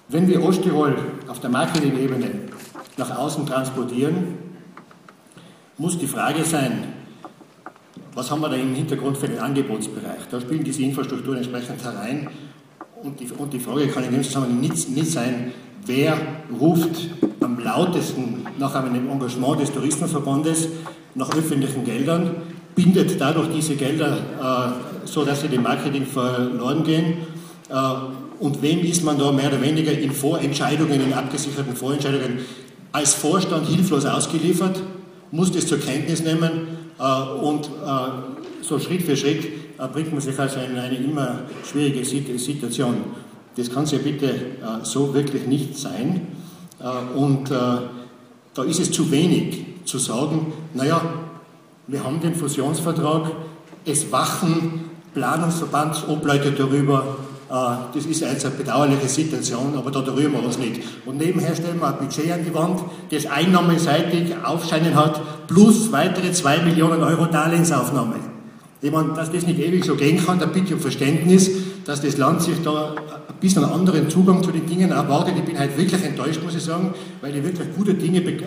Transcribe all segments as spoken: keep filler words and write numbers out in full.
Wenn wir Osttirol auf der Marketing-Ebene nach außen transportieren, muss die Frage sein, was haben wir da im Hintergrund für den Angebotsbereich? Da spielen diese Infrastrukturen entsprechend herein. Und die, und die Frage kann in dem Zusammenhang nicht, nicht sein, wer ruft am lautesten nach einem Engagement des Tourismusverbandes nach öffentlichen Geldern, bindet dadurch diese Gelder äh, so, dass sie dem Marketing verloren gehen. Äh, und wem ist man da mehr oder weniger in Vorentscheidungen, in abgesicherten Vorentscheidungen als Vorstand hilflos ausgeliefert, muss das zur Kenntnis nehmen äh, und äh, so Schritt für Schritt äh, bringt man sich also in eine immer schwierige Situation. Das kann es ja bitte äh, so wirklich nicht sein. Äh, und äh, da ist es zu wenig zu sagen, naja, wir haben den Fusionsvertrag, es wachen Planungsverbandsobleute darüber, äh, das ist jetzt eine bedauerliche Situation, aber da rühren wir uns nicht. Und nebenher stellen wir ein Budget an die Wand, das einnahmenseitig aufscheinen hat, plus weitere zwei Millionen Euro Darlehensaufnahme. Ich meine, dass das nicht ewig so gehen kann, da bitte ich um Verständnis, dass das Land sich da ein bisschen einen anderen Zugang zu den Dingen erwartet. Ich bin halt wirklich enttäuscht, muss ich sagen, weil ich wirklich gute Dinge äh,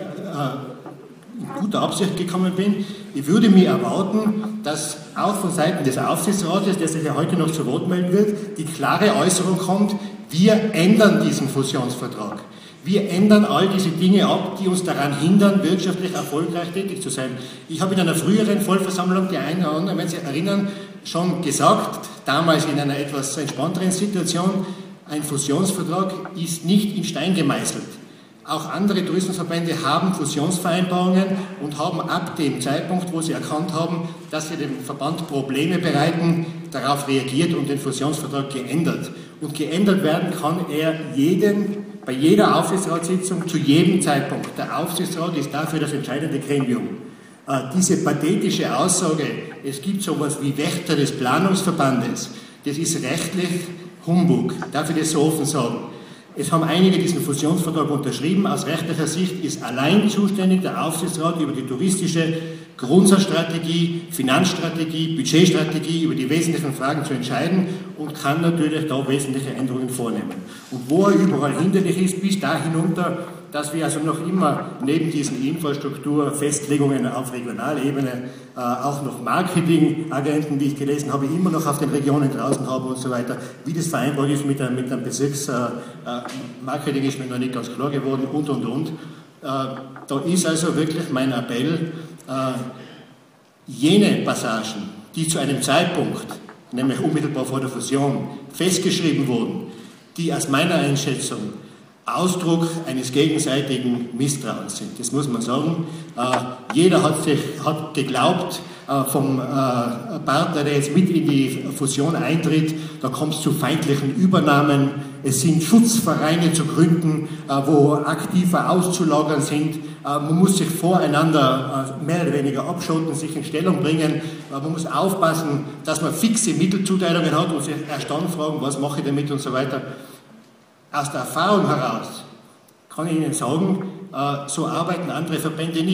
in guter Absicht gekommen bin. Ich würde mir erwarten, dass auch von Seiten des Aufsichtsrates, der sich ja heute noch zu Wort melden wird, die klare Äußerung kommt, wir ändern diesen Fusionsvertrag. Wir ändern all diese Dinge ab, die uns daran hindern, wirtschaftlich erfolgreich tätig zu sein. Ich habe in einer früheren Vollversammlung, die einen oder anderen, wenn Sie sich erinnern, schon gesagt, damals in einer etwas entspannteren Situation, ein Fusionsvertrag ist nicht in Stein gemeißelt. Auch andere Tourismusverbände haben Fusionsvereinbarungen und haben ab dem Zeitpunkt, wo sie erkannt haben, dass sie dem Verband Probleme bereiten, darauf reagiert und den Fusionsvertrag geändert. Und geändert werden kann er jeden, bei jeder Aufsichtsratssitzung zu jedem Zeitpunkt. Der Aufsichtsrat ist dafür das entscheidende Gremium. Äh, diese pathetische Aussage, es gibt sowas wie Wächter des Planungsverbandes, das ist rechtlich Humbug. Darf ich das so offen sagen? Es haben einige diesen Fusionsvertrag unterschrieben. Aus rechtlicher Sicht ist allein zuständig der Aufsichtsrat über die touristische Grundsatzstrategie, Finanzstrategie, Budgetstrategie, über die wesentlichen Fragen zu entscheiden und kann natürlich da wesentliche Änderungen vornehmen. Und wo er überall hinderlich ist, bis da hinunter, dass wir also noch immer neben diesen Infrastrukturfestlegungen auf regionaler Ebene äh, auch noch Marketingagenten, die ich gelesen habe, immer noch auf den Regionen draußen haben und so weiter. Wie das vereinbart ist mit einem, mit einem Bezirksmarketing äh, ist mir noch nicht ganz klar geworden und, und, und. Äh, da ist also wirklich mein Appell, äh, jene Passagen, die zu einem Zeitpunkt, nämlich unmittelbar vor der Fusion, festgeschrieben wurden, die aus meiner Einschätzung Ausdruck eines gegenseitigen Misstrauens sind. Das muss man sagen. Äh, jeder hat, sich, hat geglaubt, äh, vom äh, Partner, der jetzt mit in die Fusion eintritt, da kommt es zu feindlichen Übernahmen. Es sind Schutzvereine zu gründen, äh, wo Aktive auszulagern sind. Äh, man muss sich voreinander äh, mehr oder weniger abschotten, sich in Stellung bringen. Äh, man muss aufpassen, dass man fixe Mittelzuteilungen hat und sich erst dann fragen, was mache ich damit und so weiter. Aus der Erfahrung heraus kann ich Ihnen sagen, so arbeiten andere Verbände nicht.